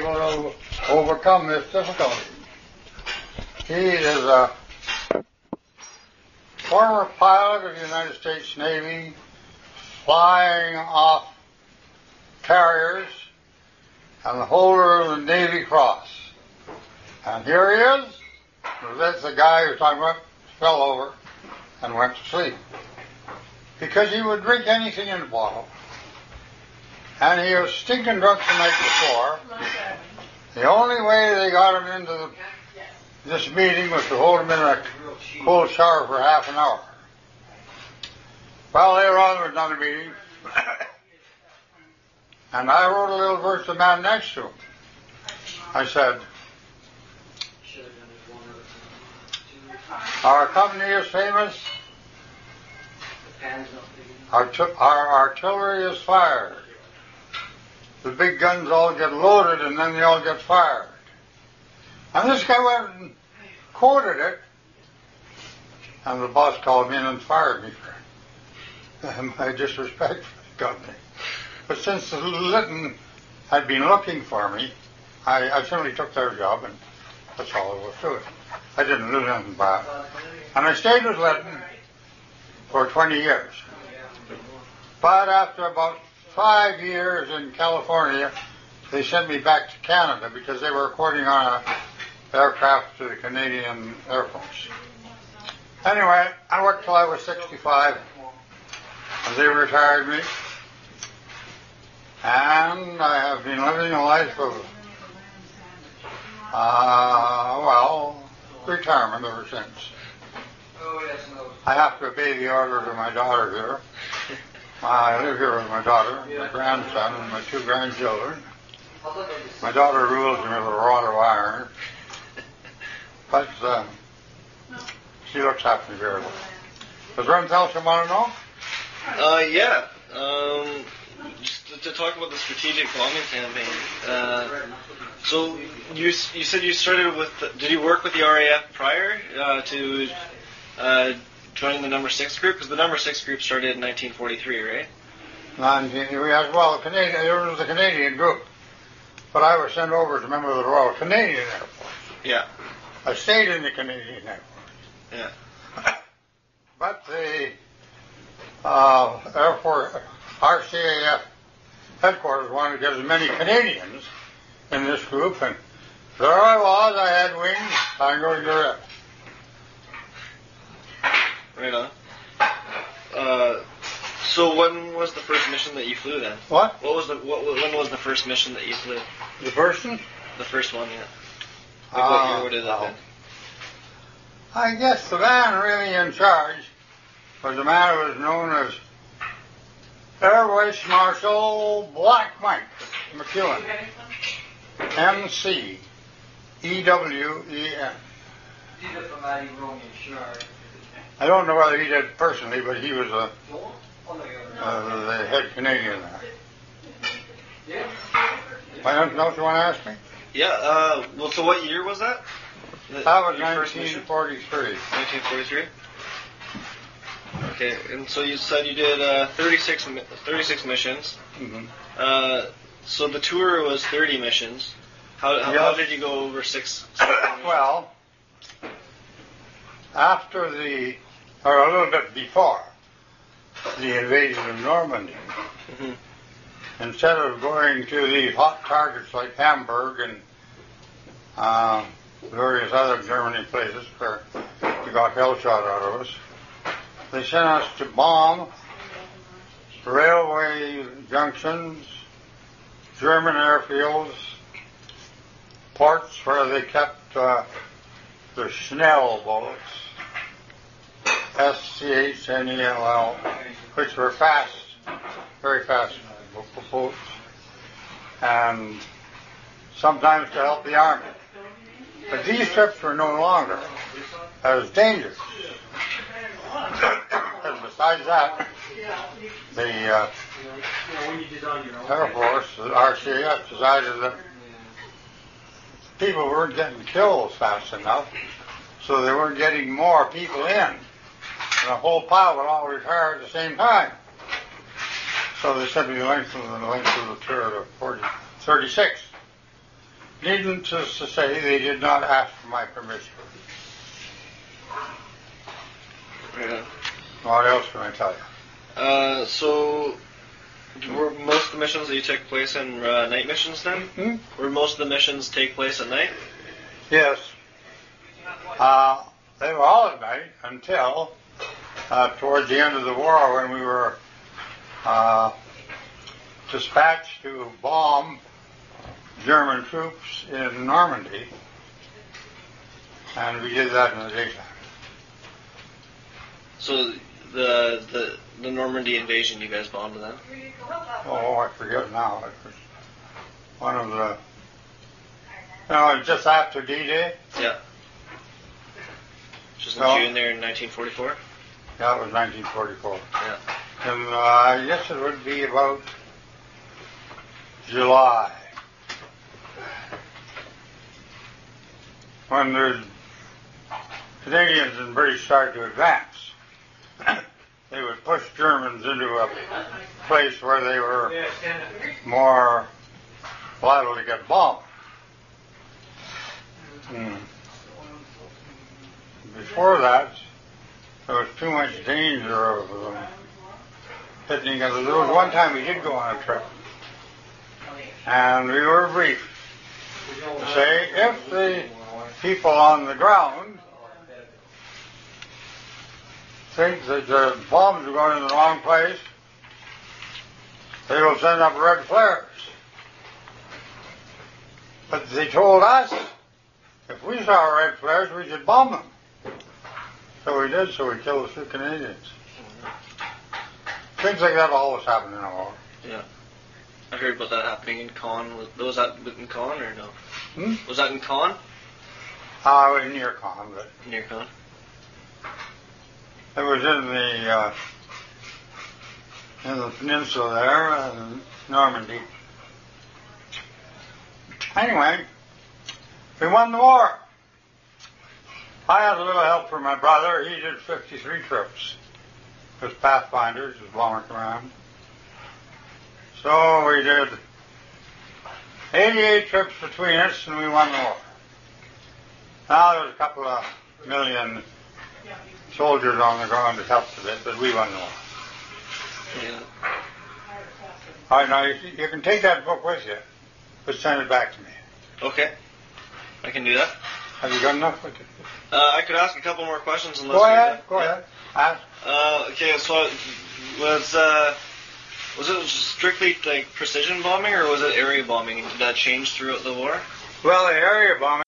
able to overcome this difficulty. He is a former pilot of the United States Navy, flying off carriers, and the holder of the Navy Cross. And here he is. That's the guy who was talking about fell over and went to sleep. Because he would drink anything in a bottle. And he was stinking drunk the night before. The only way they got him into this meeting was to hold him in a cold shower for half an hour. Well, later on there was another meeting. And I wrote a little verse to the man next to him. I said, our company is famous. Our artillery is fired. The big guns all get loaded and then they all get fired. And this guy went and quoted it. And the boss called me in and fired me for my disrespect for the company. But since the Lytton had been looking for me, I simply took their job, and that's all there was to it. I didn't lose anything by it. And I stayed with Lytton for 20 years. But after about 5 years in California, they sent me back to Canada because they were reporting on an aircraft to the Canadian Air Force. Anyway, I worked till I was 65, and they retired me. And I have been living a life of, retirement ever since. I have to obey the orders of my daughter here. I live here with my daughter, my grandson, and my 2 grandchildren. My daughter rules me with a rod of iron. But she looks after me very well. Does there anything else you want to know? Yeah. Just to talk about the strategic bombing campaign. So you said you started with. Did you work with the RAF prior to joining the Number 6 group? Because the Number 6 group started in 1943, right? Well, it was the Canadian group, but I was sent over as a member of the Royal Canadian Air Force. Yeah. I stayed in the Canadian Air Force. Yeah. But the Air Force, RCAF headquarters wanted to get as many Canadians in this group, and there I was. I had wings. I'm going to rest. Right on. So when was the first mission that you flew then? What? When was the first mission that you flew? The first one? The first one, yeah. Like what year would it have been? I guess the man really in charge was a man who was known as Air Vice Marshal Black Mike McEwen. McEwen. I don't know whether he did personally, but he was the head Canadian there. Anything else you want to ask me? Yeah, well, so what year was that? That was 1943. 1943? Okay, and so you said you did 36 missions. Mm-hmm. So the tour was 30 missions. How did you go over six Well, after or a little bit before the invasion of Normandy, instead of going to these hot targets like Hamburg and various other Germany places where we got hell shot out of us, they sent us to bomb railway junctions, German airfields, ports where they kept the Schnell boats, Schnell, which were fast, very fast boats, and sometimes to help the army. But these trips were no longer as dangerous. And besides that, the Air Force, the RCAF, decided that people weren't getting killed fast enough, so they weren't getting more people in. And the whole pile would all retire at the same time. So they said we lengthened the tour to 36. needless to say, they did not ask for my permission. Yeah. What else can I tell you? So, were most of the missions that you took place in night missions then? Hmm? Were most of the missions take place at night? Yes. They were all at night until towards the end of the war when we were dispatched to bomb German troops in Normandy. And we did that in the daytime. So the Normandy invasion, you guys bombed then? Oh, I forget now. It was one of the, just after D-Day. Yeah. Just in June there in 1944? Yeah, it was 1944. Yeah. And I guess it would be about July. When the Canadians and British started to advance, they would push Germans into a place where they were more liable to get bombed. Before that, there was too much danger of hitting us. There was one time we did go on a trip, and we were briefed to say if the people on the ground think that the bombs are going in the wrong place, they will send up red flares. But they told us if we saw red flares, we should bomb them. So we did, so we killed a few Canadians. Things like that always happen in a war. Yeah. I heard about that happening in Caen. Was that in Caen or no? Was that in Caen? Near Caen, but Near Caen. it was in the peninsula there, in Normandy. Anyway, we won the war. I had a little help from my brother. He did 53 trips with Pathfinders, with Bomber Command. So we did 88 trips between us, and we won the war. Now there's a couple of million soldiers on the ground that helped a bit, but we won the war. Yeah. All right, now you can take that book with you, but send it back to me. Okay. I can do that. Have you got enough with it? I could ask a couple more questions unless Go ahead. Ask. Okay, so was it strictly like precision bombing or was it area bombing? Did that change throughout the war? Well, the area bombing